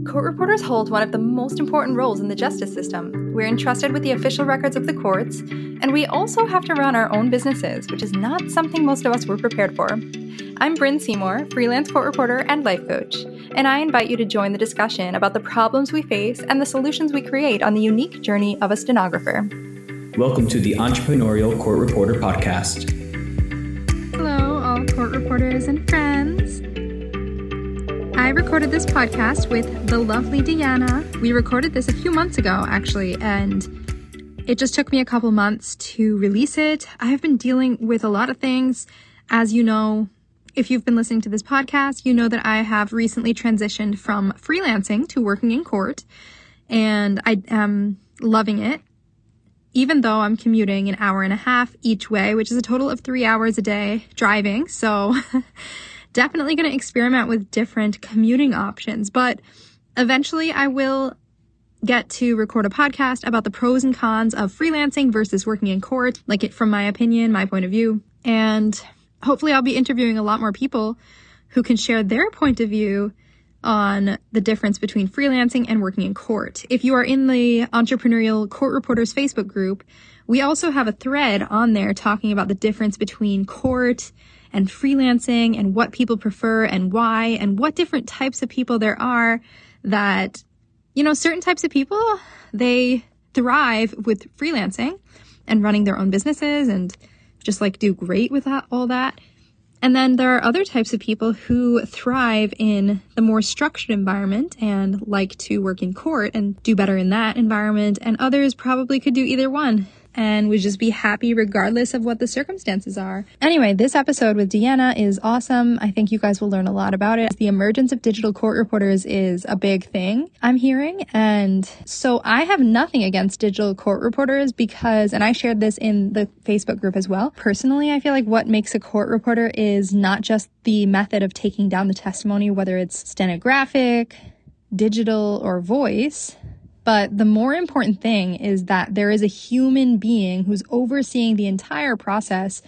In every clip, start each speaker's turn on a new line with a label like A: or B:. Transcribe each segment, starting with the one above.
A: Court reporters hold one of the most important roles in the justice system. We're entrusted with the official records of the courts, and we also have to run our own businesses, which is not something most of us were prepared for. I'm Bryn Seymour, freelance court reporter and life coach, and I invite you to join the discussion about the problems we face and the solutions we create on the unique journey of a stenographer.
B: Welcome to the Entrepreneurial Court Reporter Podcast.
A: Hello, all court reporters and friends. I recorded this podcast with the lovely Deanna. We recorded this a few months ago, actually, and it just took me a couple months to release it. I have been dealing with a lot of things. As you know, if you've been listening to this podcast, you know that I have recently transitioned from freelancing to working in court, and I am loving it, even though I'm commuting an hour and a half each way, which is a total of 3 hours a day driving. So definitely going to experiment with different commuting options, but eventually I will get to record a podcast about the pros and cons of freelancing versus working in court, like it from my opinion, my point of view. And hopefully I'll be interviewing a lot more people who can share their point of view on the difference between freelancing and working in court. If you are in the Entrepreneurial Court Reporters Facebook group, we also have a thread on there talking about the difference between court and freelancing and what people prefer and why and what different types of people there are that, you know, certain types of people, they thrive with freelancing and running their own businesses and just like do great with all that. And then there are other types of people who thrive in the more structured environment and like to work in court and do better in that environment. And others probably could do either one and would just be happy regardless of what the circumstances are. Anyway, this episode with Deanna is awesome. I think you guys will learn a lot about it. The emergence of digital court reporters is a big thing, I'm hearing. And so I have nothing against digital court reporters because, and I shared this in the Facebook group as well. Personally, I feel like what makes a court reporter is not just the method of taking down the testimony, whether it's stenographic, digital, or voice. But the more important thing is that there is a human being who's overseeing the entire process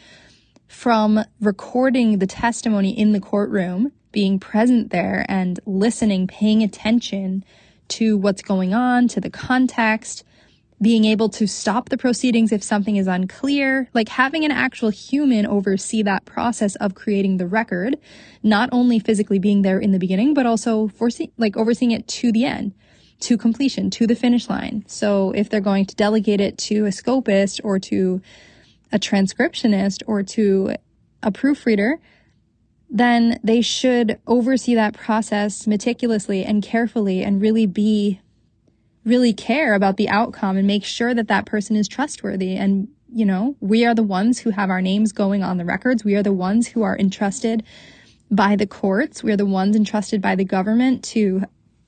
A: from recording the testimony in the courtroom, being present there and listening, paying attention to what's going on, to the context, being able to stop the proceedings if something is unclear, like having an actual human oversee that process of creating the record, not only physically being there in the beginning, but also overseeing it to the end, to completion, to the finish line. So if they're going to delegate it to a scopist or to a transcriptionist or to a proofreader, then they should oversee that process meticulously and carefully and really care about the outcome and make sure that that person is trustworthy. And, you know, we are the ones who have our names going on the records. We are the ones who are entrusted by the courts. We are the ones entrusted by the government to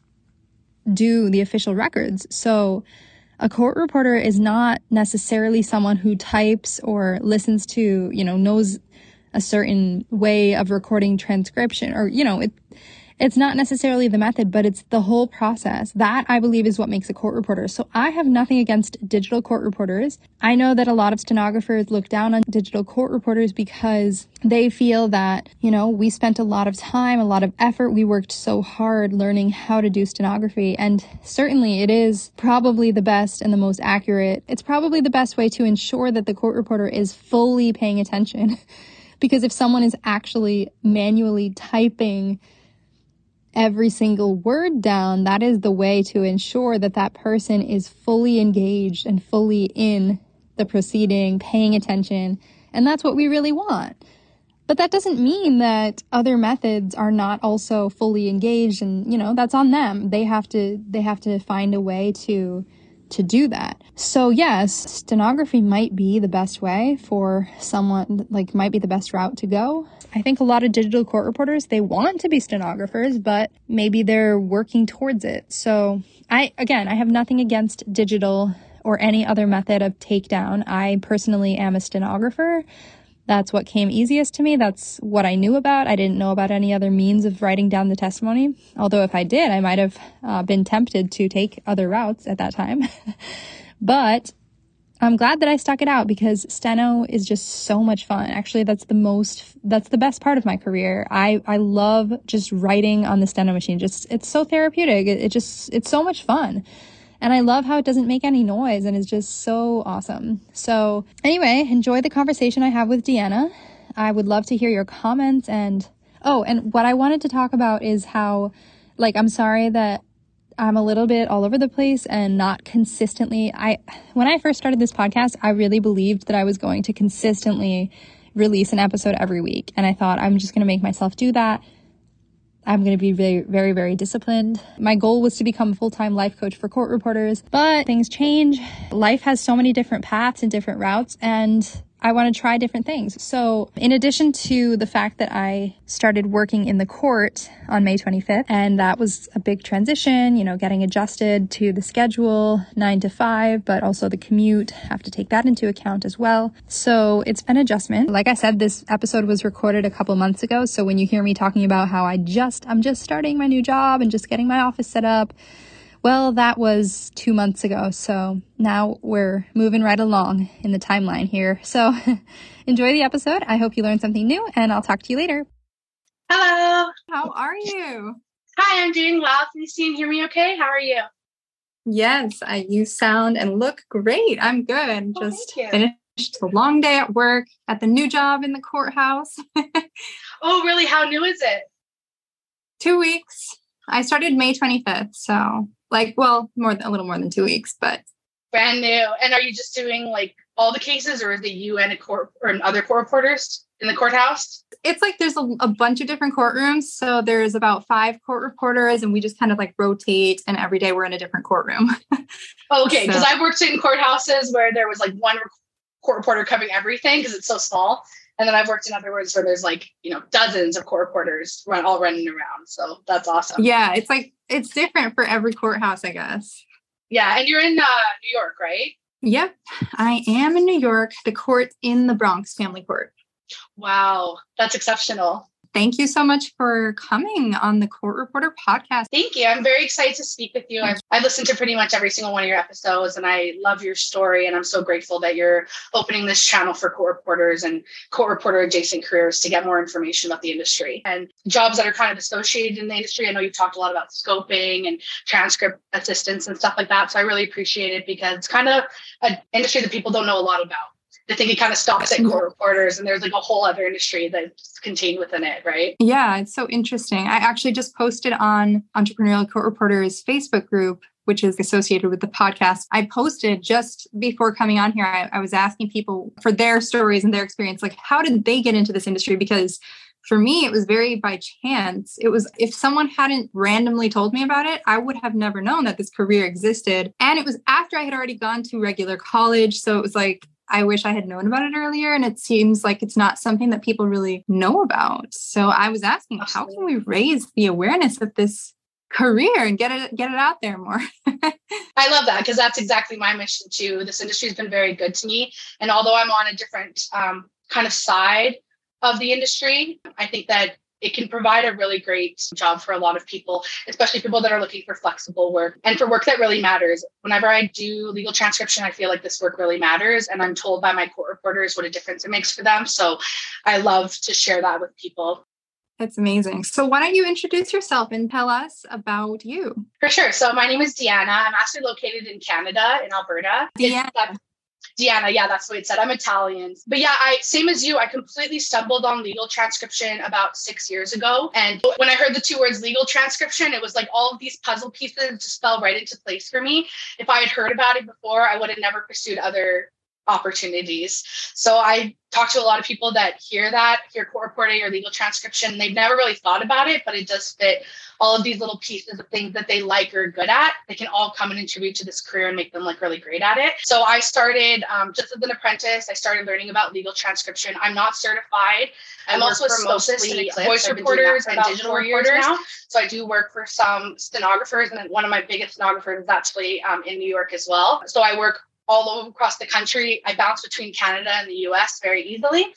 A: do the official records. So a court reporter is not necessarily someone who types or listens to, you know, knows a certain way of recording transcription or, you know, it's not necessarily the method, but it's the whole process. That, I believe, is what makes a court reporter. So I have nothing against digital court reporters. I know that a lot of stenographers look down on digital court reporters because they feel that, you know, we spent a lot of time, a lot of effort. We worked so hard learning how to do stenography. And certainly it is probably the best and the most accurate. It's probably the best way to ensure that the court reporter is fully paying attention. Because if someone is actually manually typing every single word down, that is the way to ensure that that person is fully engaged and fully in the proceeding, paying attention. And that's what we really want. But that doesn't mean that other methods are not also fully engaged and, you know, that's on them. They have to find a way to do that. So yes, stenography might be the best way for someone, like might be the best route to go. I think a lot of digital court reporters, they want to be stenographers, but maybe they're working towards it. So I have nothing against digital or any other method of takedown. I personally am a stenographer. That's what came easiest to me. That's what I knew about. I didn't know about any other means of writing down the testimony. Although if I did, I might have been tempted to take other routes at that time. But I'm glad that I stuck it out because steno is just so much fun. Actually, that's the best part of my career. I love just writing on the steno machine. It's so therapeutic. It's so much fun. And I love how it doesn't make any noise and it's just so awesome. So anyway, enjoy the conversation I have with Deanna. I would love to hear your comments and what I wanted to talk about is how, I'm sorry that I'm a little bit all over the place and not consistently. When I first started this podcast, I really believed that I was going to consistently release an episode every week. And I thought I'm just going to make myself do that. I'm going to be very, very, very disciplined. My goal was to become a full-time life coach for court reporters, but things change. Life has so many different paths and different routes, and I want to try different things. So in addition to the fact that I started working in the court on May 25th, and that was a big transition, getting adjusted to the schedule 9 to 5, but also the commute, have to take that into account as well. So it's an adjustment. Like I said, this episode was recorded a couple months ago. So when you hear me talking about how I'm just starting my new job and just getting my office set up, well, that was 2 months ago, so now we're moving right along in the timeline here. So enjoy the episode. I hope you learned something new, and I'll talk to you later.
C: Hello.
A: How are you?
C: Hi, I'm doing well. Can you see and hear me okay? How are you?
A: Yes, you sound and look great. I'm good. Just finished a long day at work at the new job in the courthouse.
C: Oh, really? How new is it?
A: 2 weeks. I started May 25th, so a little more than 2 weeks, but
C: brand new. And are you just doing all the cases, or is it you and other court reporters in the courthouse?
A: It's there's a bunch of different courtrooms. So there's about 5 court reporters, and we just kind of rotate, and every day we're in a different courtroom.
C: Okay, because I've worked in courthouses where there was one court reporter covering everything because it's so small. And then I've worked in other ones where there's dozens of court reporters all running around. So that's awesome.
A: Yeah, it's different for every courthouse, I guess.
C: Yeah, and you're in New York, right?
A: Yep, I am in New York, the court in the Bronx, family court.
C: Wow, that's exceptional.
A: Thank you so much for coming on the Court Reporter podcast.
C: Thank you. I'm very excited to speak with you. I've listened to pretty much every single one of your episodes, and I love your story. And I'm so grateful that you're opening this channel for court reporters and court reporter adjacent careers to get more information about the industry and jobs that are kind of associated in the industry. I know you've talked a lot about scoping and transcript assistance and stuff like that. So I really appreciate it because it's kind of an industry that people don't know a lot about. I think it kind of stops at court reporters, and there's a whole other industry that's contained within it, right?
A: Yeah, it's so interesting. I actually just posted on Entrepreneurial Court Reporters Facebook group, which is associated with the podcast. I posted just before coming on here, I was asking people for their stories and their experience, how did they get into this industry? Because for me, it was very by chance. It was, if someone hadn't randomly told me about it, I would have never known that this career existed. And it was after I had already gone to regular college. So it was I wish I had known about it earlier. And it seems like it's not something that people really know about. So I was asking, how can we raise the awareness of this career and get it out there more?
C: I love that because that's exactly my mission too. This industry has been very good to me. And although I'm on a different kind of side of the industry, I think that it can provide a really great job for a lot of people, especially people that are looking for flexible work and for work that really matters. Whenever I do legal transcription, I feel like this work really matters. And I'm told by my court reporters what a difference it makes for them. So I love to share that with people.
A: That's amazing. So why don't you introduce yourself and tell us about you?
C: For sure. So my name is Deanna. I'm actually located in Canada, in Alberta. Deanna, yeah, that's what it said. I'm Italian. But yeah, same as you, I completely stumbled on legal transcription about 6 years ago. And when I heard the 2 words legal transcription, it was all of these puzzle pieces just fell right into place for me. If I had heard about it before, I would have never pursued other opportunities. So I talk to a lot of people that hear court reporting or legal transcription. They've never really thought about it, but it does fit all of these little pieces of things that they like or are good at. They can all come and contribute to this career and make them really great at it. So I started just as an apprentice. I started learning about legal transcription. I'm not certified. I'm also mostly voice reporters and digital reporters now. So I do work for some stenographers, and then one of my biggest stenographers is actually in New York as well. So I work all over across the country. I bounce between Canada and the US very easily.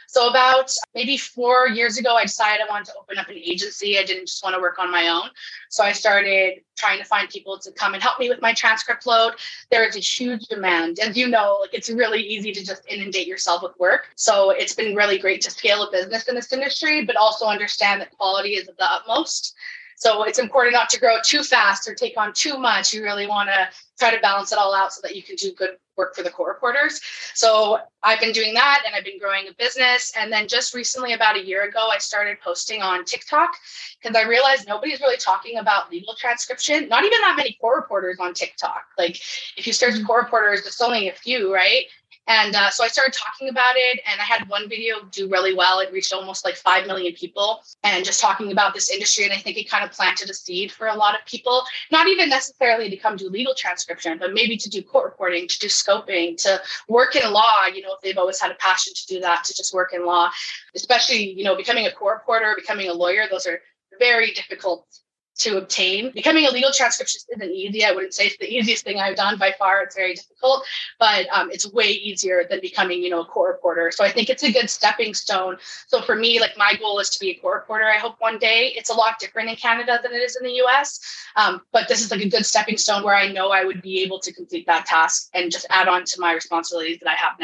C: So about maybe 4 years ago, I decided I wanted to open up an agency. I didn't just want to work on my own. So I started trying to find people to come and help me with my transcript load. There is a huge demand. As you know, like it's really easy to just inundate yourself with work. So it's been really great to scale a business in this industry, but also understand that quality is of the utmost. So it's important not to grow too fast or take on too much. You really want to try to balance it all out so that you can do good work for the court reporters. So I've been doing that and I've been growing a business. And then just recently, about a year ago, I started posting on TikTok because I realized nobody's really talking about legal transcription. Not even that many court reporters on TikTok. Like if you search court reporters, there's only a few, right? And so I started talking about it and I had one video do really well. It reached almost like 5 million people and just talking about this industry. And I think it kind of planted a seed for a lot of people, not even necessarily to come do legal transcription, but maybe to do court reporting, to do scoping, to work in law. You know, if they've always had a passion to do that, to just work in law, especially, you know, becoming a court reporter, becoming a lawyer, those are very difficult to obtain. Becoming a legal transcriptionist isn't easy. I wouldn't say it's the easiest thing I've done by far. It's very difficult, but it's way easier than becoming, you know, a court reporter. So I think it's a good stepping stone. So for me, like my goal is to be a court reporter. I hope one day. It's a lot different in Canada than it is in the US. But this is like a good stepping stone where I know I would be able to complete that task and just add on to my responsibilities that I have now.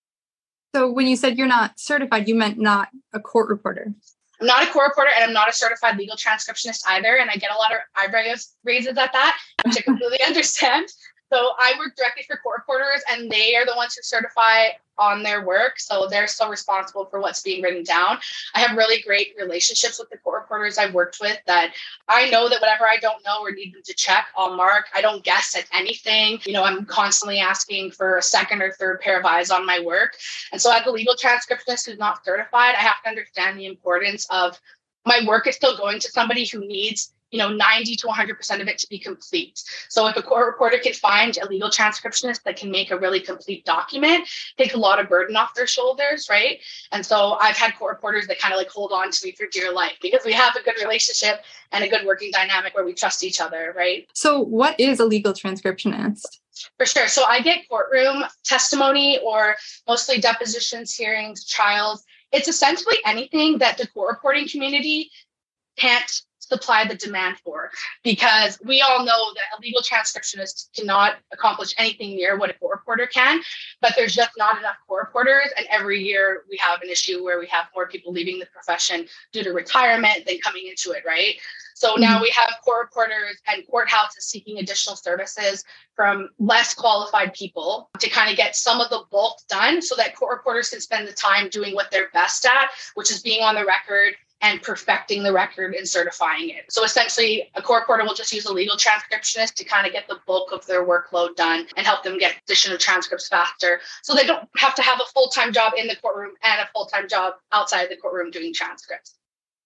A: So when you said you're not certified, you meant not a court reporter.
C: I'm not a court reporter and I'm not a certified legal transcriptionist either. And I get a lot of eyebrow raises at that, which I completely understand. So I work directly for court reporters and they are the ones who certify on their work. So they're still responsible for what's being written down. I have really great relationships with the court reporters I've worked with that I know that whatever I don't know or need them to check, I'll mark. I don't guess at anything. You know, I'm constantly asking for a second or third pair of eyes on my work. And so as a legal transcriptionist who's not certified, I have to understand the importance of my work is still going to somebody who needs 90 to 100% of it to be complete. So if a court reporter can find a legal transcriptionist that can make a really complete document, take a lot of burden off their shoulders, right? And so I've had court reporters that kind of like hold on to me for dear life because we have a good relationship and a good working dynamic where we trust each other, right?
A: So what is a legal transcriptionist?
C: For sure. So I get courtroom testimony or mostly depositions, hearings, trials. It's essentially anything that the court reporting community can't supply the demand for, because we all know that a legal transcriptionist cannot accomplish anything near what a court reporter can, but there's just not enough court reporters. And every year we have an issue where we have more people leaving the profession due to retirement than coming into it, right? So now we have court reporters and courthouses seeking additional services from less qualified people to kind of get some of the bulk done so that court reporters can spend the time doing what they're best at, which is being on the record and perfecting the record and certifying it. So essentially, a court reporter will just use a legal transcriptionist to kind of get the bulk of their workload done and help them get additional transcripts faster. So they don't have to have a full-time job in the courtroom and a full-time job outside the courtroom doing transcripts.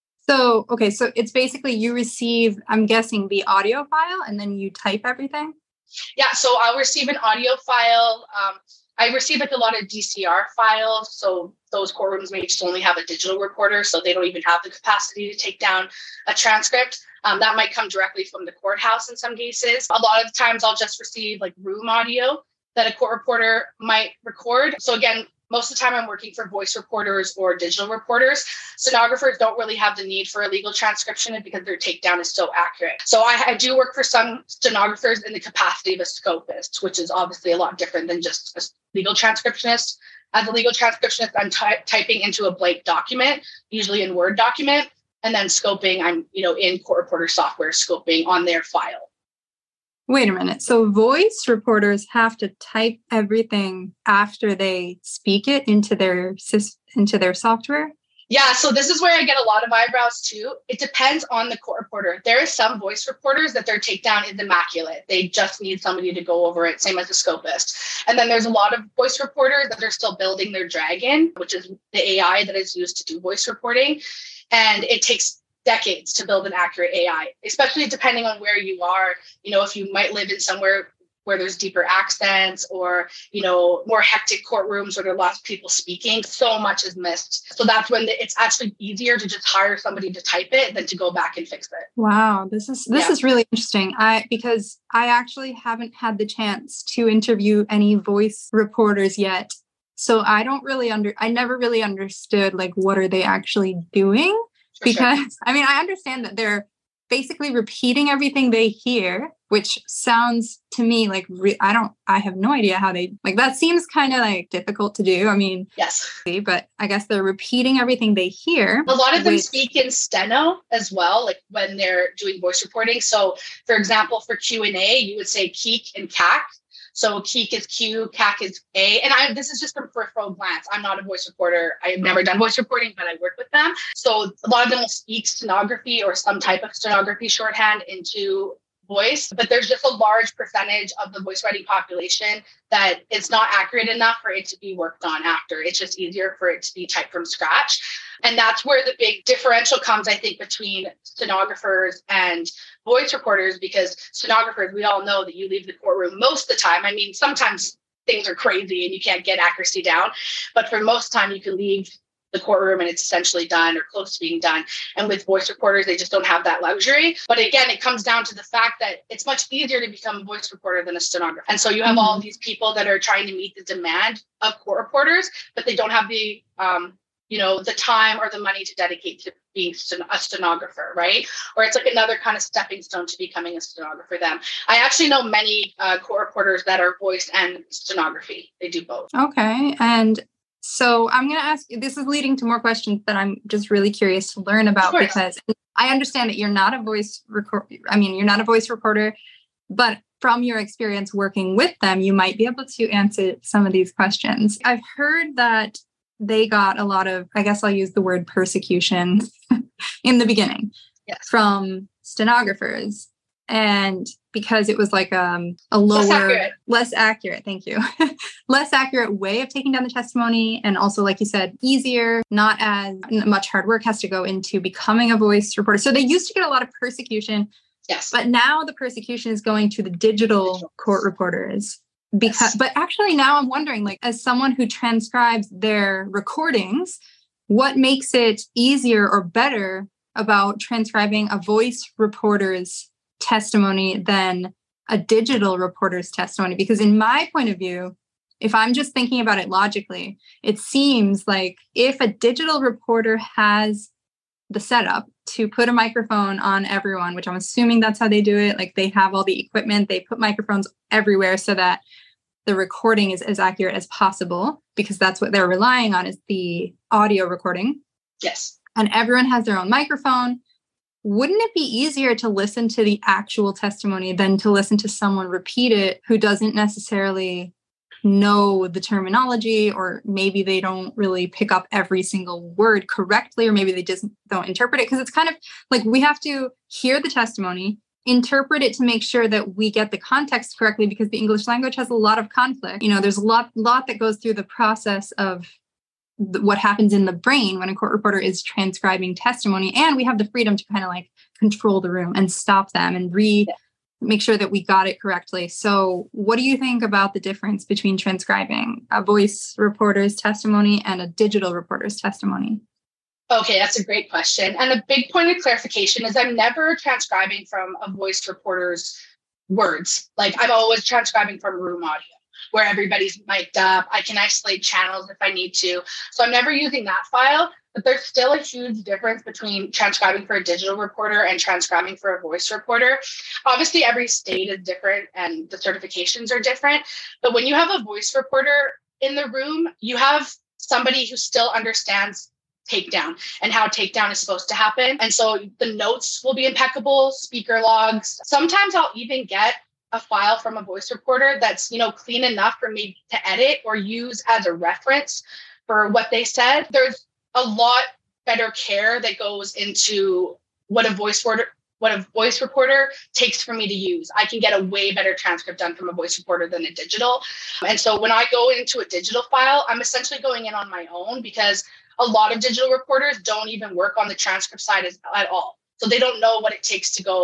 A: So, okay, so it's basically you receive, I'm guessing, the audio file and then you type everything?
C: Yeah, so I'll receive an audio file. I receive like a lot of DCR files. So those courtrooms may just only have a digital recorder, so they don't even have the capacity to take down a transcript. That might come directly from the courthouse in some cases. A lot of the times I'll just receive like room audio that a court reporter might record. So again, most of the time I'm working for voice reporters or digital reporters. Stenographers don't really have the need for a legal transcription because their takedown is so accurate. So I do work for some stenographers in the capacity of a scopist, which is obviously a lot different than just a legal transcriptionist. As a legal transcriptionist, I'm typing into a blank document, usually in Word document, and then scoping, I'm in court reporter software scoping on their file.
A: Wait a minute. So voice reporters have to type everything after they speak it into their software?
C: Yeah, so this is where I get a lot of eyebrows too. It depends on the court reporter. There are some voice reporters that their takedown is immaculate. They just need somebody to go over it, same as a scopist. And then there's a lot of voice reporters that are still building their Dragon, which is the AI that is used to do voice reporting. And it takes decades to build an accurate AI, especially depending on where you are. If you might live in somewhere where there's deeper accents or, more hectic courtrooms where there are lots of people speaking, so much is missed. So that's when it's actually easier to just hire somebody to type it than to go back and fix it.
A: Wow. This is really interesting. Because I actually haven't had the chance to interview any voice reporters yet. So I never really understood like what are they actually doing? Because I mean, I understand that they're basically repeating everything they hear, which sounds to me like I have no idea how they like that seems kind of like difficult to do. I mean,
C: yes,
A: but I guess they're repeating everything they hear.
C: A lot of them speak in steno as well, like when they're doing voice reporting. So for example, for Q&A, you would say keek and kak. So keek is Q, kak is A. And this is just from peripheral glance. I'm not a voice reporter. I've never done voice reporting, but I work with them. So a lot of them will speak stenography or some type of stenography shorthand into voice, but there's just a large percentage of the voice writing population that it's not accurate enough for it to be worked on after. It's just easier for it to be typed from scratch. And that's where the big differential comes, I think, between stenographers and voice reporters, because stenographers, we all know that you leave the courtroom most of the time. I mean, sometimes things are crazy and you can't get accuracy down, but for most time you can leave the courtroom and it's essentially done or close to being done. And with voice reporters, they just don't have that luxury. But again, it comes down to the fact that it's much easier to become a voice reporter than a stenographer. And so you have all of these people that are trying to meet the demand of court reporters, but they don't have the the time or the money to dedicate to being a stenographer, right? Or it's like another kind of stepping stone to becoming a stenographer for them. I actually know many court reporters that are voice and stenography. They do both.
A: Okay. And so I'm going to ask you, this is leading to more questions that I'm just really curious to learn about, because I understand that you're not a voice reporter, but from your experience working with them, you might be able to answer some of these questions. I've heard that they got a lot of, I guess I'll use the word persecution in the beginning from stenographers. And because it was like a lower, less accurate, thank you, less accurate way of taking down the testimony. And also, like you said, easier, not as much hard work has to go into becoming a voice reporter. So they used to get a lot of persecution.
C: Yes.
A: But now the persecution is going to the digital court reporters. But actually now I'm wondering, like, as someone who transcribes their recordings, what makes it easier or better about transcribing a voice reporter's testimony than a digital reporter's testimony? Because in my point of view, if I'm just thinking about it logically, it seems like if a digital reporter has the setup to put a microphone on everyone, which I'm assuming that's how they do it, like they have all the equipment, they put microphones everywhere so that the recording is as accurate as possible, because that's what they're relying on, is the audio recording.
C: Yes.
A: And everyone has their own microphone. Wouldn't it be easier to listen to the actual testimony than to listen to someone repeat it who doesn't necessarily know the terminology, or maybe they don't really pick up every single word correctly, or maybe they just don't interpret it? Because it's kind of like we have to hear the testimony, interpret it to make sure that we get the context correctly, because the English language has a lot of conflict. You know, there's a lot that goes through the process of what happens in the brain when a court reporter is transcribing testimony. And we have the freedom to kind of like control the room and stop them and make sure that we got it correctly. So what do you think about the difference between transcribing a voice reporter's testimony and a digital reporter's testimony?
C: Okay, that's a great question. And a big point of clarification is I'm never transcribing from a voice reporter's words. Like I'm always transcribing from room audio, where everybody's mic'd up. I can isolate channels if I need to. So I'm never using that file, but there's still a huge difference between transcribing for a digital reporter and transcribing for a voice reporter. Obviously, every state is different and the certifications are different. But when you have a voice reporter in the room, you have somebody who still understands takedown and how takedown is supposed to happen. And so the notes will be impeccable, speaker logs. Sometimes I'll even get a file from a voice reporter that's, clean enough for me to edit or use as a reference for what they said. There's a lot better care that goes into what a voice reporter takes for me to use. I can get a way better transcript done from a voice reporter than a digital. And so when I go into a digital file, I'm essentially going in on my own, because a lot of digital reporters don't even work on the transcript side at all. So they don't know what it takes to go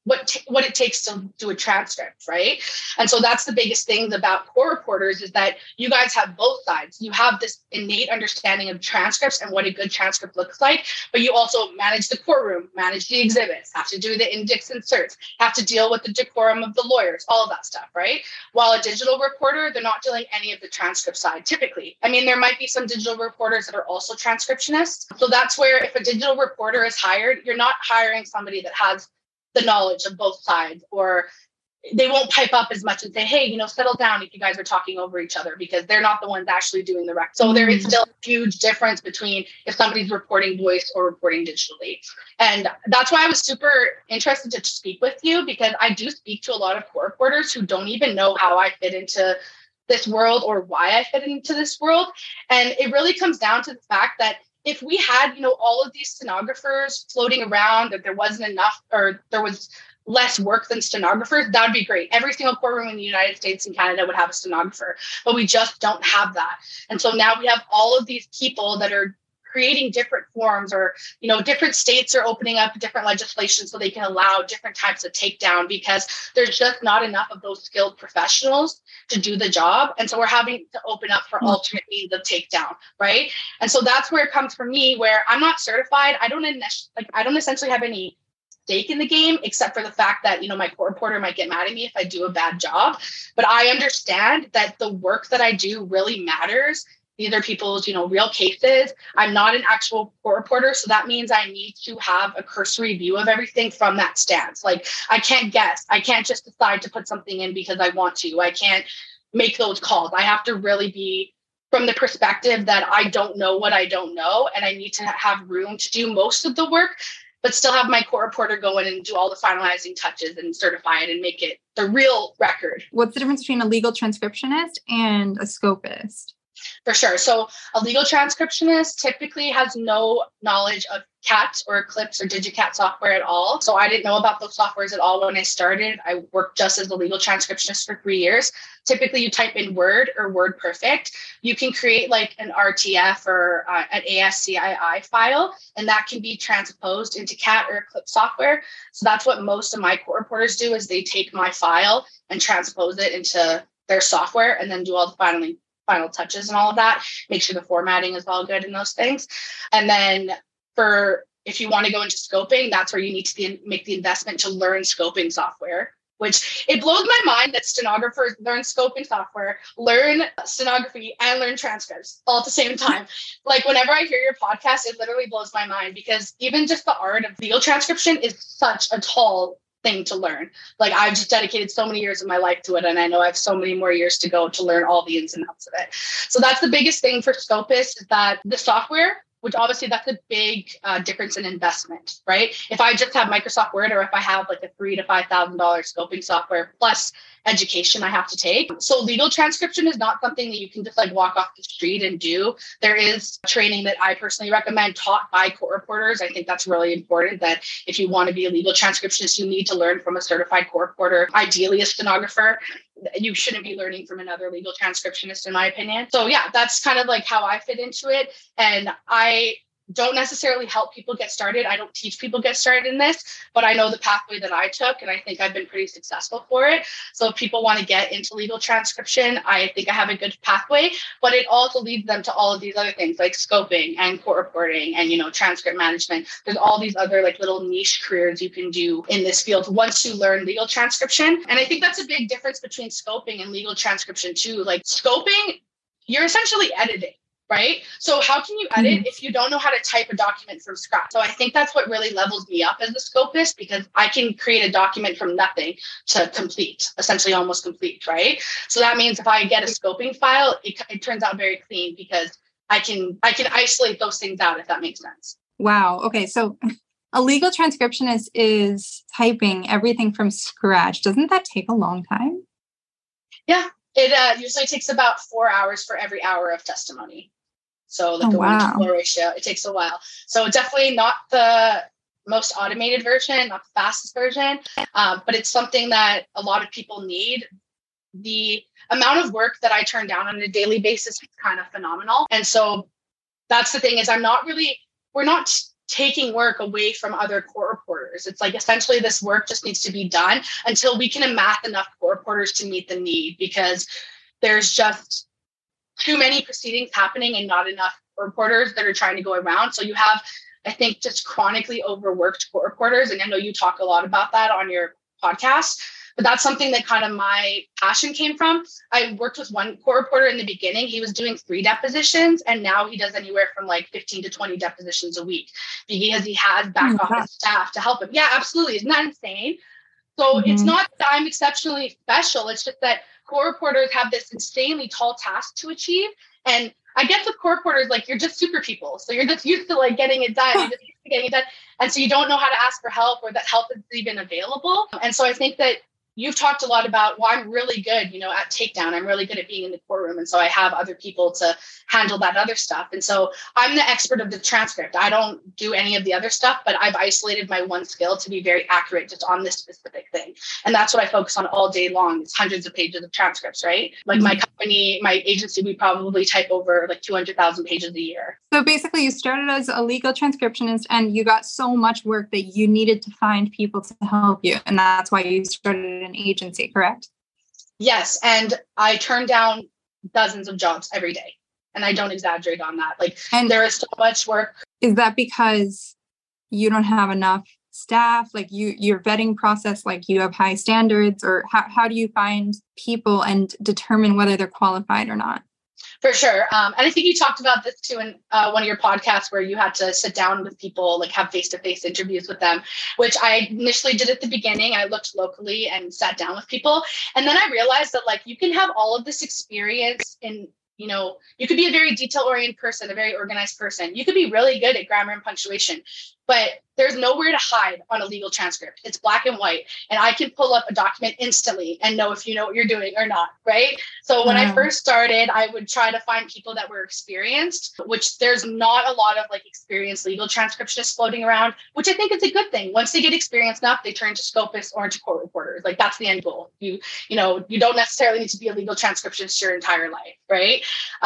C: what it takes to do a transcript, right? And so that's the biggest thing about court reporters is that you guys have both sides. You have this innate understanding of transcripts and what a good transcript looks like, but you also manage the courtroom, manage the exhibits, have to do the index inserts, have to deal with the decorum of the lawyers, all of that stuff, right? While a digital reporter, they're not doing any of the transcript side typically. I mean, there might be some digital reporters that are also transcriptionists. So that's where if a digital reporter is hired, you're not hiring somebody that has the knowledge of both sides, or they won't pipe up as much and say, hey, settle down if you guys are talking over each other, because they're not the ones actually doing the rec. So there is still a huge difference between if somebody's reporting voice or reporting digitally. And that's why I was super interested to speak with you, because I do speak to a lot of court reporters who don't even know how I fit into this world or why I fit into this world. And it really comes down to the fact that if we had, all of these stenographers floating around, that there wasn't enough, or there was less work than stenographers, that would be great. Every single courtroom in the United States and Canada would have a stenographer, but we just don't have that. And so now we have all of these people that are creating different forms, or, different states are opening up different legislation so they can allow different types of takedown, because there's just not enough of those skilled professionals to do the job. And so we're having to open up for alternate means of takedown, right? And so that's where it comes for me, where I'm not certified. I don't essentially have any stake in the game, except for the fact that, my court reporter might get mad at me if I do a bad job. But I understand that the work that I do really matters. These are people's, real cases. I'm not an actual court reporter, so that means I need to have a cursory view of everything from that stance. Like, I can't guess. I can't just decide to put something in because I want to. I can't make those calls. I have to really be from the perspective that I don't know what I don't know, and I need to have room to do most of the work, but still have my court reporter go in and do all the finalizing touches and certify it and make it the real record.
A: What's the difference between a legal transcriptionist and a scopist?
C: For sure. So a legal transcriptionist typically has no knowledge of CAT or Eclipse or DigiCat software at all. So I didn't know about those softwares at all when I started. I worked just as a legal transcriptionist for 3 years. Typically, you type in Word or WordPerfect. You can create like an RTF or an ASCII file, and that can be transposed into CAT or Eclipse software. So that's what most of my court reporters do, is they take my file and transpose it into their software and then do all the final touches and all of that, make sure the formatting is all good and those things. And then if you want to go into scoping, that's where you need to make the investment to learn scoping software, which it blows my mind that stenographers learn scoping software, learn stenography, and learn transcripts all at the same time. Like, whenever I hear your podcast, it literally blows my mind, because even just the art of legal transcription is such a tall thing to learn. Like, I've just dedicated so many years of my life to it, and I know I have so many more years to go to learn all the ins and outs of it. So that's the biggest thing for scopists, is that the software, which obviously that's a big difference in investment, right? If I just have Microsoft Word, or if I have like a $3,000 to $5,000 scoping software plus education I have to take. So legal transcription is not something that you can just like walk off the street and do. There is training that I personally recommend taught by court reporters. I think that's really important, that if you want to be a legal transcriptionist, you need to learn from a certified court reporter, ideally a stenographer. You shouldn't be learning from another legal transcriptionist, in my opinion. So yeah, that's kind of like how I fit into it. And I don't necessarily help people get started. I don't teach people get started in this, but I know the pathway that I took, and I think I've been pretty successful for it. So if people want to get into legal transcription, I think I have a good pathway, but it also leads them to all of these other things like scoping and court reporting and, transcript management. There's all these other like little niche careers you can do in this field once you learn legal transcription. And I think that's a big difference between scoping and legal transcription too. Like, scoping, you're essentially editing. Right? So how can you edit if you don't know how to type a document from scratch? So I think that's what really levels me up as a scopist, because I can create a document from nothing to complete, essentially almost complete, right? So that means if I get a scoping file, it turns out very clean, because I can isolate those things out, if that makes sense.
A: Wow. Okay. So a legal transcriptionist is typing everything from scratch. Doesn't that take a long time?
C: Yeah. It usually takes about 4 hours for every hour of testimony. So like a 1-to-4 ratio, it takes a while. So definitely not the most automated version, not the fastest version, but it's something that a lot of people need. The amount of work that I turn down on a daily basis is kind of phenomenal. And so that's the thing, is we're not taking work away from other court reporters. It's like essentially this work just needs to be done until we can amass enough court reporters to meet the need, because there's just too many proceedings happening and not enough reporters that are trying to go around. So you have, I think, just chronically overworked court reporters. And I know you talk a lot about that on your podcast, but that's something that kind of my passion came from. I worked with one court reporter in the beginning. He was doing 3 depositions, and now he does anywhere from like 15 to 20 depositions a week because he has back office staff to help him. Yeah, absolutely. Isn't that insane? So it's not that I'm exceptionally special. It's just that court reporters have this insanely tall task to achieve. And I guess with court reporters, like, you're just super people. So you're just used to like getting it done. You're just used to getting it done. And so you don't know how to ask for help, or that help is even available. And so I think that you've talked a lot about, well, I'm really good, you know, at takedown. I'm really good at being in the courtroom. And so I have other people to handle that other stuff. And so I'm the expert of the transcript. I don't do any of the other stuff, but I've isolated my one skill to be very accurate just on this specific thing. And that's what I focus on all day long. It's hundreds of pages of transcripts, right? Like my company, my agency, we probably type over like 200,000 pages a year.
A: So basically you started as a legal transcriptionist and you got so much work that you needed to find people to help you. And that's why you started an agency, correct?
C: Yes. And I turn down dozens of jobs every day. And I don't exaggerate on that. Like, and there is so much work.
A: Is that because you don't have enough staff? Like your vetting process, like you have high standards, or how do you find people and determine whether they're qualified or not?
C: For sure. And I think you talked about this too in one of your podcasts, where you had to sit down with people, like have face-to-face interviews with them, which I initially did at the beginning. I looked locally and sat down with people. And then I realized that like you can have all of this experience in, you know, you could be a very detail-oriented person, a very organized person. You could be really good at grammar and punctuation, but there's nowhere to hide on a legal transcript. It's black and white. And I can pull up a document instantly and know if you know what you're doing or not, right? So when I first started, I would try to find people that were experienced, which there's not a lot of like experienced legal transcriptionists floating around, which I think is a good thing. Once they get experienced enough, they turn to scopists or into court reporters. Like that's the end goal. You know, you don't necessarily need to be a legal transcriptionist your entire life, right?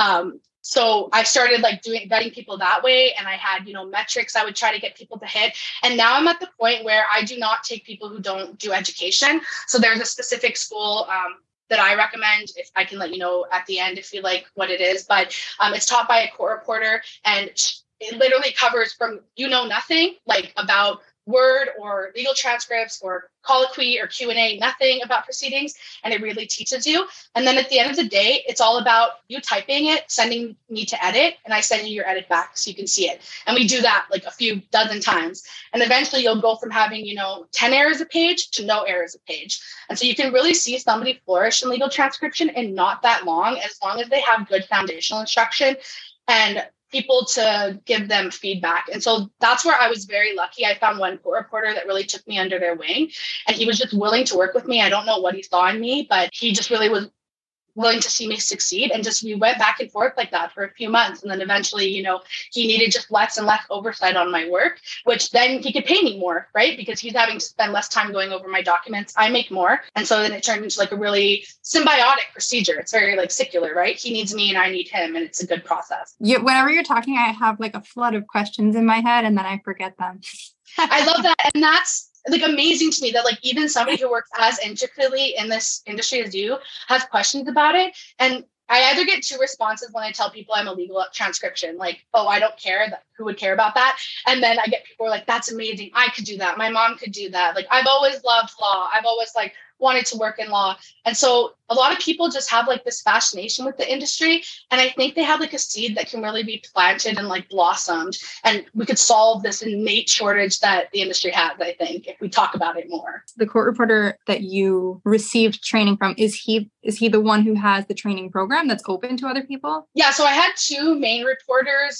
C: So I started like vetting people that way. And I had, you know, metrics I would try to get people to hit. And now I'm at the point where I do not take people who don't do education. So there's a specific school that I recommend. If I can let you know at the end if you like what it is, but it's taught by a court reporter, and it literally covers from, you know, nothing like about Word or legal transcripts or colloquy or Q&A, nothing about proceedings. And it really teaches you. And then at the end of the day, it's all about you typing it, sending me to edit, and I send you your edit back so you can see it. And we do that like a few dozen times. And eventually you'll go from having, you know, 10 errors a page to no errors a page. And so you can really see somebody flourish in legal transcription in not that long as they have good foundational instruction and people to give them feedback. And so that's where I was very lucky. I found one court reporter that really took me under their wing, and he was just willing to work with me. I don't know what he saw in me, but he just really was willing to see me succeed. And just, we went back and forth like that for a few months. And then eventually, you know, he needed just less and less oversight on my work, which then he could pay me more, right? Because he's having to spend less time going over my documents. I make more. And so then it turned into like a really symbiotic procedure. It's very like secular, right? He needs me and I need him. And it's a good process.
A: Yeah, whenever you're talking, I have like a flood of questions in my head and then I forget them.
C: I love that. And that's like amazing to me that like even somebody who works as intricately in this industry as you has questions about it. And I either get 2 responses when I tell people I'm a legal transcription, like, oh, I don't care, who would care about that? And then I get people who are like, that's amazing. I could do that. My mom could do that. Like, I've always loved law. I've always like wanted to work in law. And so a lot of people just have like this fascination with the industry. And I think they have like a seed that can really be planted and like blossomed. And we could solve this innate shortage that the industry has, I think, if we talk about it more.
A: The court reporter that you received training from, is he the one who has the training program that's open to other people?
C: Yeah. So I had 2 main reporters.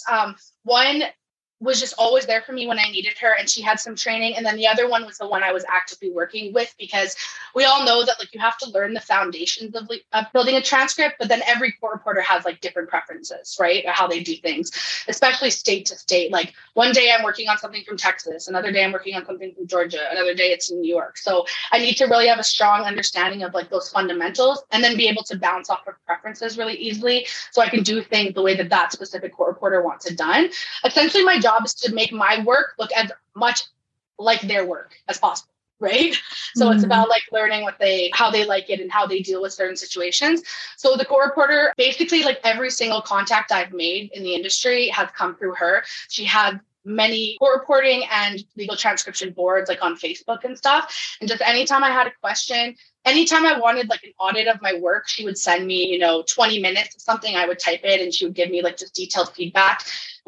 C: One was just always there for me when I needed her, and she had some training. And then the other one was the one I was actively working with, because we all know that like you have to learn the foundations of building a transcript, but then every court reporter has like different preferences, right? Or how they do things, especially state to state. Like one day I'm working on something from Texas, another day I'm working on something from Georgia, another day it's in New York. So I need to really have a strong understanding of like those fundamentals, and then be able to bounce off of preferences really easily, so I can do things the way that specific court reporter wants it done. Essentially, my job job is to make my work look as much like their work as possible. Right. So it's about like learning how they like it and how they deal with certain situations. So the court reporter, basically like every single contact I've made in the industry has come through her. She had many court reporting and legal transcription boards like on Facebook and stuff. And just anytime I had a question, anytime I wanted like an audit of my work, she would send me, 20 minutes of something, I would type it and she would give me like just detailed feedback,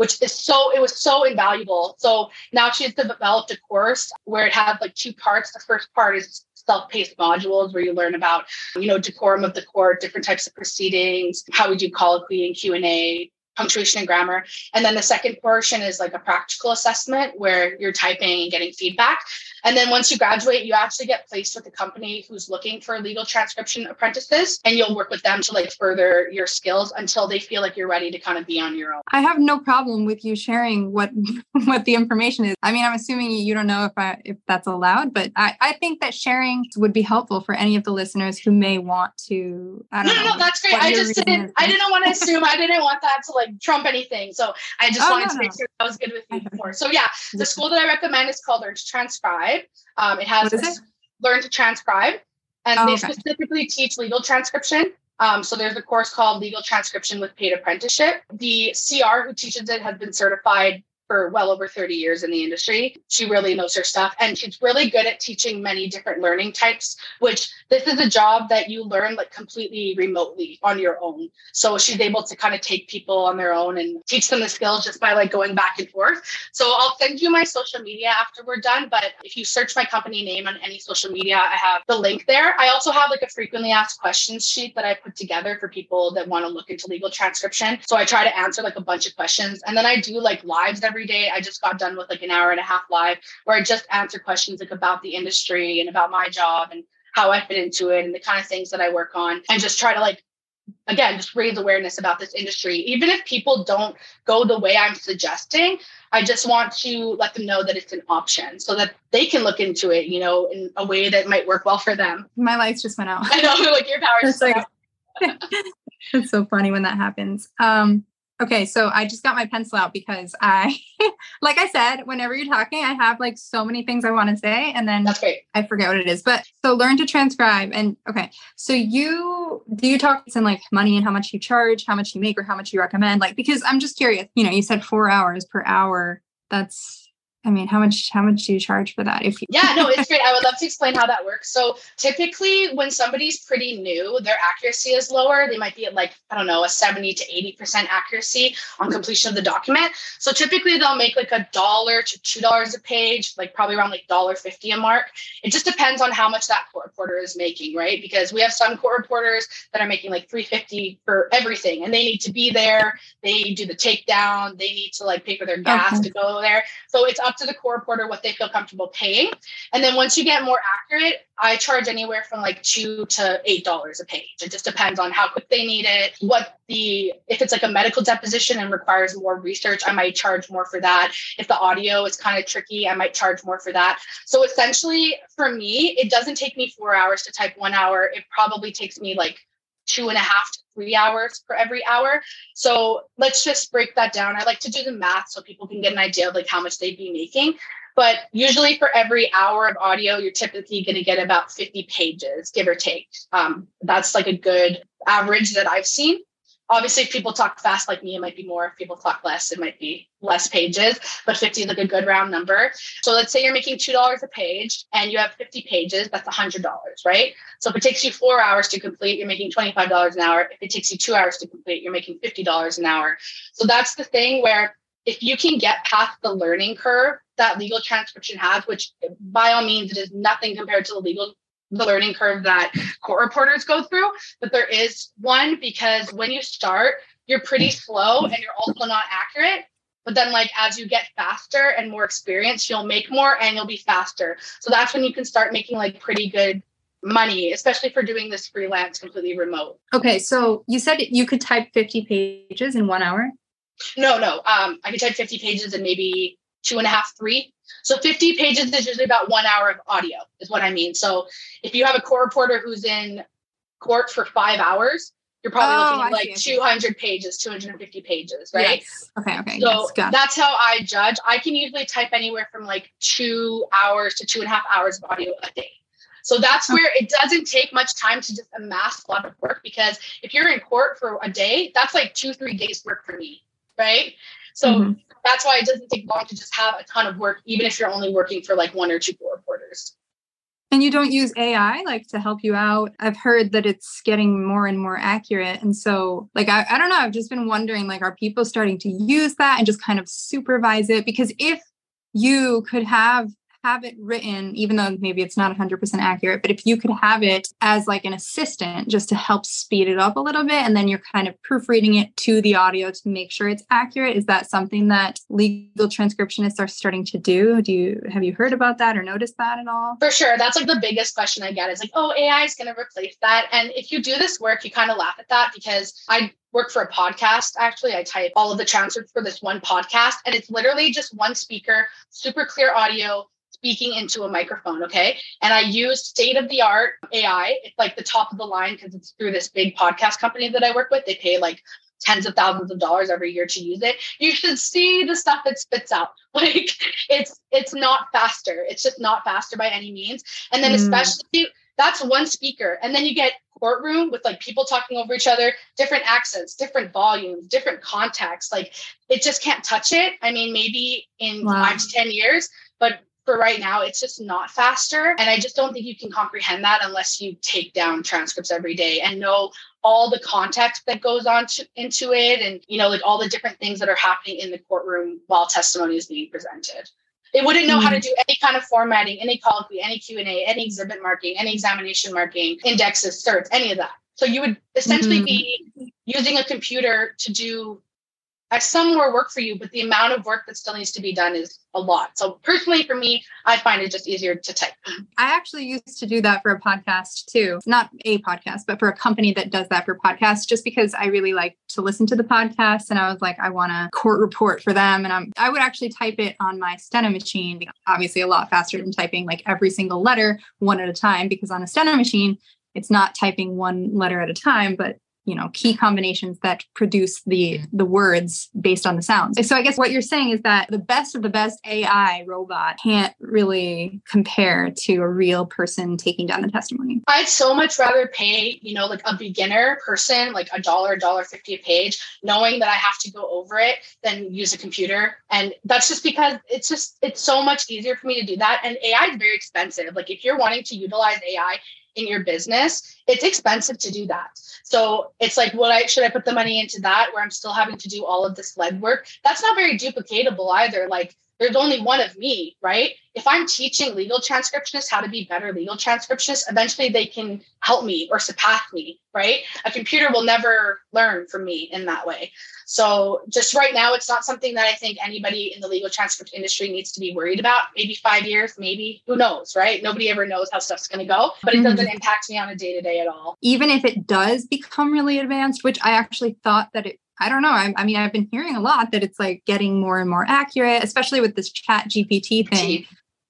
C: it was so invaluable. So now she's developed a course where it has like 2 parts. The first part is self-paced modules where you learn about, decorum of the court, different types of proceedings, how we do colloquy and Q&A, punctuation and grammar. And then the second portion is like a practical assessment where you're typing and getting feedback. And then once you graduate, you actually get placed with a company who's looking for legal transcription apprentices, and you'll work with them to like further your skills until they feel like you're ready to kind of be on your own.
A: I have no problem with you sharing what the information is. I mean, I'm assuming you don't know if that's allowed, but I think that sharing would be helpful for any of the listeners who may want to.
C: No, that's great. I didn't want to assume. I didn't want that to like trump anything. So I just wanted to make sure that was good with you before. So yeah, the school that I recommend is called Learn to Transcribe. It has Learn to Transcribe, and they specifically teach legal transcription. So there's a course called Legal Transcription with Paid Apprenticeship. The CR who teaches it has been certified for well over 30 years in the industry. She really knows her stuff, and she's really good at teaching many different learning types, which this is a job that you learn like completely remotely on your own. So she's able to kind of take people on their own and teach them the skills just by like going back and forth. So I'll send you my social media after we're done, but if you search my company name on any social media, I have the link there. I also have like a frequently asked questions sheet that I put together for people that want to look into legal transcription. So I try to answer like a bunch of questions, and then I do like lives every day. I just got done with like an hour and a half live where I just answer questions like about the industry and about my job and how I fit into it and the kind of things that I work on, and just try to like, again, just raise awareness about this industry. Even if people don't go the way I'm suggesting, I just want to let them know that it's an option so that they can look into it, in a way that might work well for them. My lights just went out. I know, like your power just went out. It's so funny when that happens. Okay, so I just got my pencil out because like I said, whenever you're talking, I have like so many things I want to say, and then that's great. I forget what it is. But so Learn to Transcribe, and okay, so do you talk in like money and how much you charge, how much you make, or how much you recommend? Like, because I'm just curious. You said 4 hours per hour. How much do you charge for that? Yeah, no, it's great. I would love to explain how that works. So typically when somebody's pretty new, their accuracy is lower. They might be at like, a 70 to 80% accuracy on completion of the document. So typically they'll make like $1 to $2 a page, like probably around like $1.50 a mark. It just depends on how much that court reporter is making, right? Because we have some court reporters that are making like $3.50 for everything, and they need to be there. They do the takedown. They need to like pay for their gas to go there. So it's up to the court reporter what they feel comfortable paying. And then once you get more accurate, I charge anywhere from like $2 to $8 a page. It just depends on how quick they need it. If it's like a medical deposition and requires more research, I might charge more for that. If the audio is kind of tricky, I might charge more for that. So essentially for me, it doesn't take me 4 hours to type 1 hour. It probably takes me like 2.5 to 3 hours for every hour. So let's just break that down. I like to do the math so people can get an idea of like how much they'd be making. But usually for every hour of audio, you're typically going to get about 50 pages, give or take. That's like a good average that I've seen. Obviously, if people talk fast like me, it might be more. If people talk less, it might be less pages, but 50 is like a good round number. So let's say you're making $2 a page and you have 50 pages, that's $100, right? So if it takes you 4 hours to complete, you're making $25 an hour. If it takes you 2 hours to complete, you're making $50 an hour. So that's the thing where if you can get past the learning curve that legal transcription has, which by all means, it is nothing compared to the learning curve that court reporters go through, but there is one, because when you start, you're pretty slow and you're also not accurate. But then like, as you get faster and more experience, you'll make more and you'll be faster. So that's when you can start making like pretty good money, especially for doing this freelance completely remote. Okay. So you said you could type 50 pages in 1 hour? No. I could type 50 pages in maybe 2.5, 3. So 50 pages is usually about 1 hour of audio is what I mean. So if you have a court reporter who's in court for 5 hours, You're probably looking at like 200 pages, 250 pages, right?
A: Yes. Okay.
C: So that's how I judge. I can usually type anywhere from like 2 hours to 2.5 hours of audio a day. So that's where it doesn't take much time to just amass a lot of work, because if you're in court for a day, that's like 2-3 days work for me, right? So that's why it doesn't take long to just have a ton of work, even if you're only working for like 1 or 2 court reporters.
A: And you don't use AI like to help you out? I've heard that it's getting more and more accurate. And so like, I don't know, I've just been wondering, like, are people starting to use that and just kind of supervise it? Because if you could have it written, even though maybe it's not 100% accurate, but if you could have it as like an assistant just to help speed it up a little bit, and then you're kind of proofreading it to the audio to make sure it's accurate, is that something that legal transcriptionists are starting to do? Have you heard about that or noticed that at all?
C: For sure. That's like the biggest question I get is like, oh, AI is going to replace that. And if you do this work, you kind of laugh at that, because I work for a podcast. Actually, I type all of the transcripts for this one podcast, and it's literally just one speaker, super clear audio, speaking into a microphone. Okay. And I use state-of-the-art AI. It's like the top of the line because it's through this big podcast company that I work with. They pay like tens of thousands of dollars every year to use it. You should see the stuff it spits out. Like it's not faster. It's just not faster by any means. And then especially that's one speaker. And then you get courtroom with like people talking over each other, different accents, different volumes, different contexts. Like it just can't touch it. I mean, maybe in 5 to 10 years, but for right now, it's just not faster. And I just don't think you can comprehend that unless you take down transcripts every day and know all the context that goes on into it. And, you know, like all the different things that are happening in the courtroom while testimony is being presented. It wouldn't know how to do any kind of formatting, any colloquy, any Q&A, any exhibit marking, any examination marking, indexes, certs, any of that. So you would essentially be using a computer to do some more work for you, but the amount of work that still needs to be done is a lot. So personally, for me, I find it just easier to type.
A: I actually used to do that for a podcast too. Not a podcast, but for a company that does that for podcasts, just because I really like to listen to the podcast. And I was like, I want a court report for them. And I would actually type it on my steno machine, obviously a lot faster than typing like every single letter one at a time, because on a steno machine, it's not typing one letter at a time, but key combinations that produce the words based on the sounds. So I guess what you're saying is that the best of the best AI robot can't really compare to a real person taking down the testimony.
C: I'd so much rather pay, like a beginner person, like $1, $1.50 a page, knowing that I have to go over it than use a computer. And that's just because it's so much easier for me to do that. And AI is very expensive. Like if you're wanting to utilize AI in your business, it's expensive to do that. So it's like, should I put the money into that where I'm still having to do all of this legwork? That's not very duplicatable either. Like there's only one of me, right? If I'm teaching legal transcriptionists how to be better legal transcriptionists, eventually they can help me or surpass me, right? A computer will never learn from me in that way. So just right now, it's not something that I think anybody in the legal transcript industry needs to be worried about. Maybe 5 years, maybe, who knows, right? Nobody ever knows how stuff's going to go, but it doesn't impact me on a day-to-day at all.
A: Even if it does become really advanced, which I actually thought that I don't know. I mean, I've been hearing a lot that it's like getting more and more accurate, especially with this ChatGPT thing.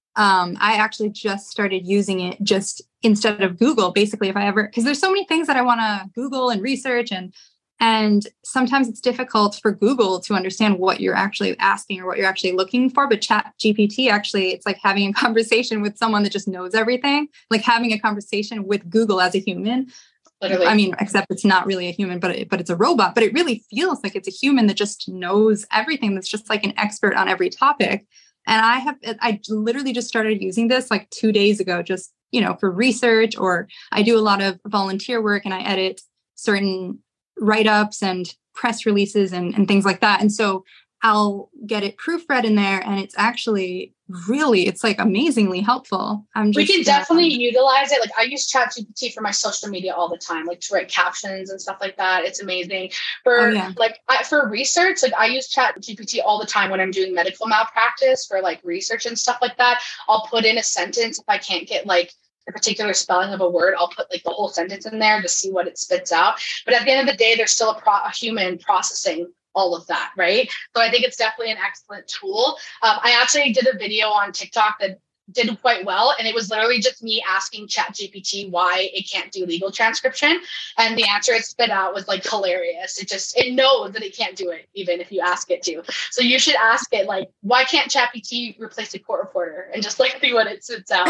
A: I actually just started using it just instead of Google, basically, because there's so many things that I want to Google and research, and sometimes it's difficult for Google to understand what you're actually asking or what you're actually looking for. But ChatGPT, actually, it's like having a conversation with someone that just knows everything, like having a conversation with Google as a human. Literally. I mean, except it's not really a human, but it's a robot, but it really feels like it's a human that just knows everything. That's just like an expert on every topic. And I literally just started using this like 2 days ago, just, for research, or I do a lot of volunteer work and I edit certain write-ups and press releases and things like that. And so I'll get it proofread in there, and it's actually it's like amazingly helpful.
C: We can definitely utilize it. Like I use ChatGPT for my social media all the time, like to write captions and stuff like that. It's amazing for for research. Like I use ChatGPT all the time when I'm doing medical malpractice for like research and stuff like that. I'll put in a sentence if I can't get like a particular spelling of a word. I'll put like the whole sentence in there to see what it spits out. But at the end of the day, there's still a human processing all of that, right? So I think it's definitely an excellent tool. I actually did a video on TikTok that did quite well. And it was literally just me asking ChatGPT why it can't do legal transcription. And the answer it spit out was like hilarious. It knows that it can't do it, even if you ask it to. So you should ask it like, why can't ChatGPT replace a court reporter, and just like see what it spits out.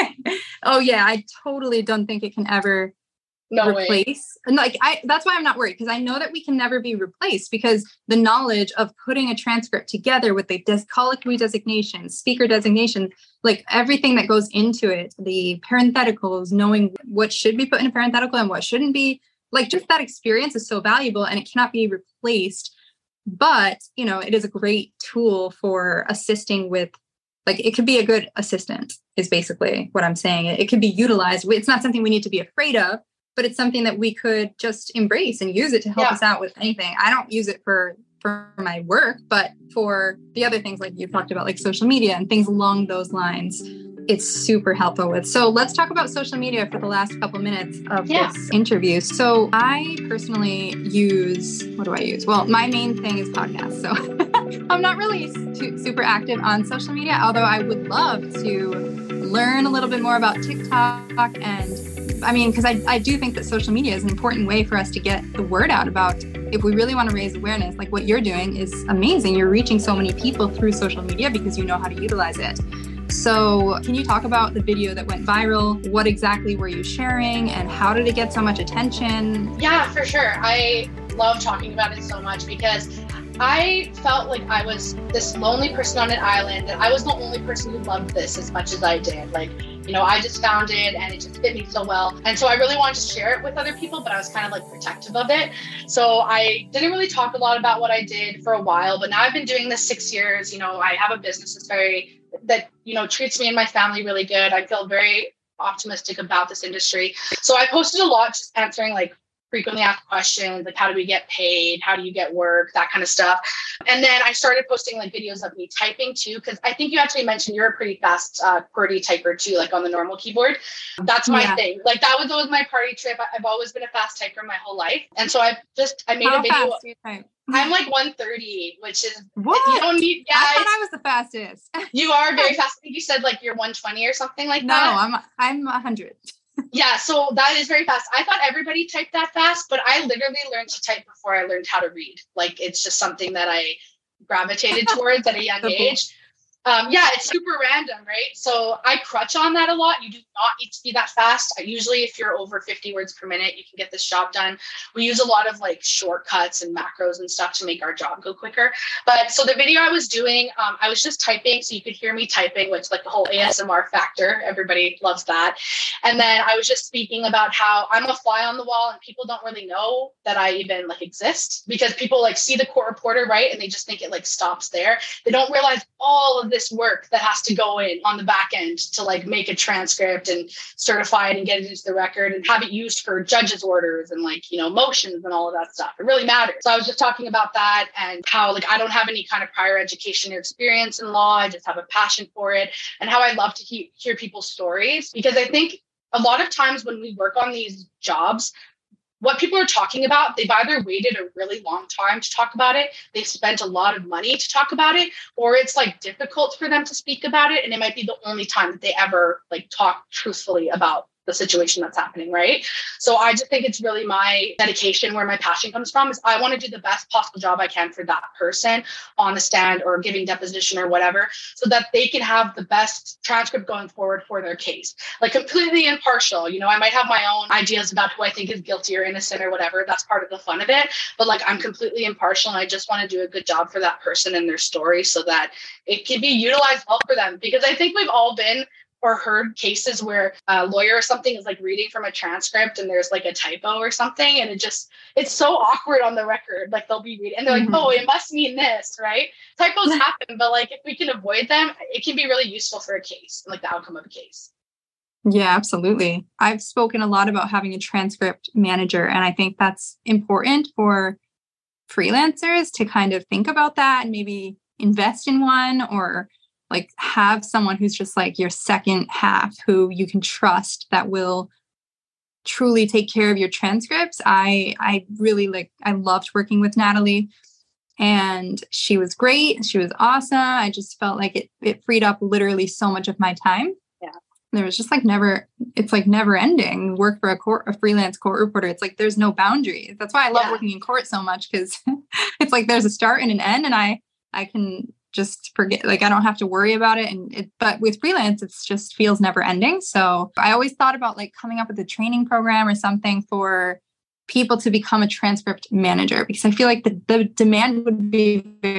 A: Oh yeah. I totally don't think it can ever replace. And like, that's why I'm not worried, because I know that we can never be replaced, because the knowledge of putting a transcript together with the colloquy designation, speaker designation, like everything that goes into it, the parentheticals, knowing what should be put in a parenthetical and what shouldn't be, like just that experience is so valuable and it cannot be replaced. But, you know, it is a great tool for assisting with, like, it could be a good assistant is basically what I'm saying. It could be utilized. It's not something we need to be afraid of, but it's something that we could just embrace and use it to help us out with anything. I don't use it for my work, but for the other things like you talked about, like social media and things along those lines, it's super helpful with. So let's talk about social media for the last couple minutes of this interview. So I personally use, what do I use? Well, my main thing is podcasts. So I'm not really super active on social media, although I would love to learn a little bit more about TikTok. And I mean, because I do think that social media is an important way for us to get the word out about, if we really want to raise awareness, like what you're doing is amazing. You're reaching so many people through social media because you know how to utilize it. So can you talk about the video that went viral? What exactly were you sharing and how did it get so much attention?
C: Yeah, for sure. I love talking about it so much because I felt like I was this lonely person on an island, and I was the only person who loved this as much as I did. Like, you know, I just found it and it just fit me so well. And so I really wanted to share it with other people, but I was kind of like protective of it. So I didn't really talk a lot about what I did for a while, but now I've been doing this 6 years. You know, I have a business that, you know, treats me and my family really good. I feel very optimistic about this industry. So I posted a lot, just answering like frequently asked questions, like how do we get paid? How do you get work? That kind of stuff. And then I started posting like videos of me typing too, because I think you actually mentioned you're a pretty fast QWERTY typer too, like on the normal keyboard. That's my thing. Like that was always my party trick. I've always been a fast typer my whole life. And so I made a video.
A: Fast do you type?
C: I'm like 130, which is,
A: what?
C: You don't need,
A: I thought I was the fastest.
C: You are very fast. I think you said like you're 120 or something like that.
A: No, I'm 100.
C: Yeah, so that is very fast. I thought everybody typed that fast, but I literally learned to type before I learned how to read. Like, it's just something that I gravitated towards at a young age. Yeah, it's super random, right? So I crutch on that a lot. You do not need to be that fast. Usually if you're over 50 words per minute, you can get this job done. We use a lot of like shortcuts and macros and stuff to make our job go quicker. But so the video I was doing, I was just typing so you could hear me typing, which like the whole ASMR factor, everybody loves that. And then I was just speaking about how I'm a fly on the wall and people don't really know that I even like exist, because people like see the court reporter, right? And they just think it like stops there. They don't realize all of this work that has to go in on the back end to like make a transcript and certify it and get it into the record and have it used for judges' orders and like, you know, motions and all of that stuff. It really matters. So I was just talking about that and how like I don't have any kind of prior education or experience in law. I just have a passion for it, and how I love to hear people's stories, because I think a lot of times when we work on these jobs, what people are talking about, they've either waited a really long time to talk about it, they've spent a lot of money to talk about it, or it's like difficult for them to speak about it. And it might be the only time that they ever like talk truthfully about the situation that's happening, right? So I just think it's really my dedication, where my passion comes from, is I want to do the best possible job I can for that person on the stand or giving deposition or whatever, so that they can have the best transcript going forward for their case. Like completely impartial. You know, I might have my own ideas about who I think is guilty or innocent or whatever. That's part of the fun of it. But like I'm completely impartial, and I just want to do a good job for that person and their story so that it can be utilized well for them. Because I think we've all been or heard cases where a lawyer or something is like reading from a transcript and there's like a typo or something. And it's so awkward on the record. Like they'll be reading and they're like, oh, it must mean this, right? Typos happen, but like if we can avoid them, it can be really useful for a case, like the outcome of a case.
A: Yeah, absolutely. I've spoken a lot about having a transcript manager, and I think that's important for freelancers to kind of think about that and maybe invest in one, or like have someone who's just like your second half who you can trust that will truly take care of your transcripts. I really I loved working with Natalie. And she was great. She was awesome. I just felt like it freed up literally so much of my time.
C: Yeah.
A: There was just like never ending work for a freelance court reporter. It's like, there's no boundaries. That's why I love working in court so much, because it's like, there's a start and an end, and I can just forget, like, I don't have to worry about it. But with freelance, it's just feels never ending. So I always thought about like coming up with a training program or something for people to become a transcript manager, because I feel like the demand would be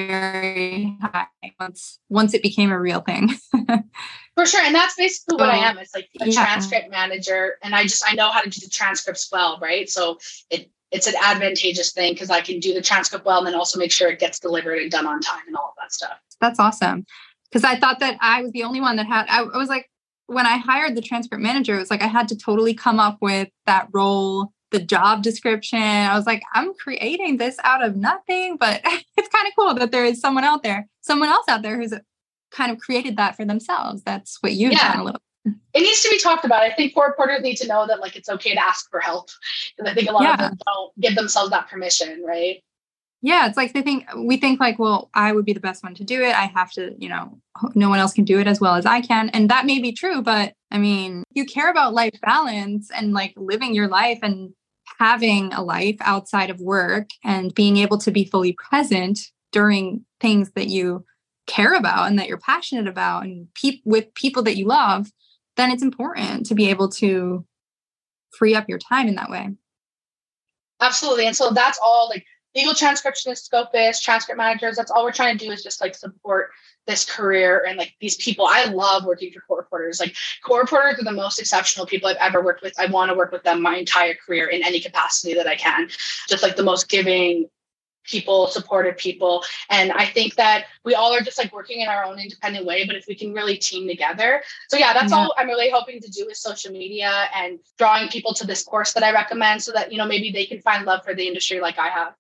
A: very high once it became a real thing.
C: For sure. And that's basically what I am. It's like a transcript manager. And I know how to do the transcripts well, right? So it's an advantageous thing because I can do the transcript well and then also make sure it gets delivered and done on time and all of that stuff.
A: That's awesome. Because I thought that I was the only one that I was like, when I hired the transcript manager, it was like I had to totally come up with that role, the job description. I was like, I'm creating this out of nothing, but it's kind of cool that there is someone else out there who's kind of created that for themselves. That's what you've done a little.
C: It needs to be talked about. I think court reporters need to know that like it's okay to ask for help, because I think a lot of them don't give themselves that permission, right?
A: Yeah, it's like we think like, well, I would be the best one to do it. I have to, no one else can do it as well as I can. And that may be true, but I mean, you care about life balance and like living your life and having a life outside of work and being able to be fully present during things that you care about and that you're passionate about and with people that you love, then it's important to be able to free up your time in that way.
C: Absolutely. And so that's all like legal transcriptionists, scopists, transcript managers. That's all we're trying to do is just like support this career and like these people. I love working for court reporters. Like court reporters are the most exceptional people I've ever worked with. I want to work with them my entire career in any capacity that I can. Just like the most giving people, supportive people. And I think that we all are just like working in our own independent way, but if we can really team together. So yeah, that's all I'm really hoping to do is social media and drawing people to this course that I recommend so that, maybe they can find love for the industry like I have.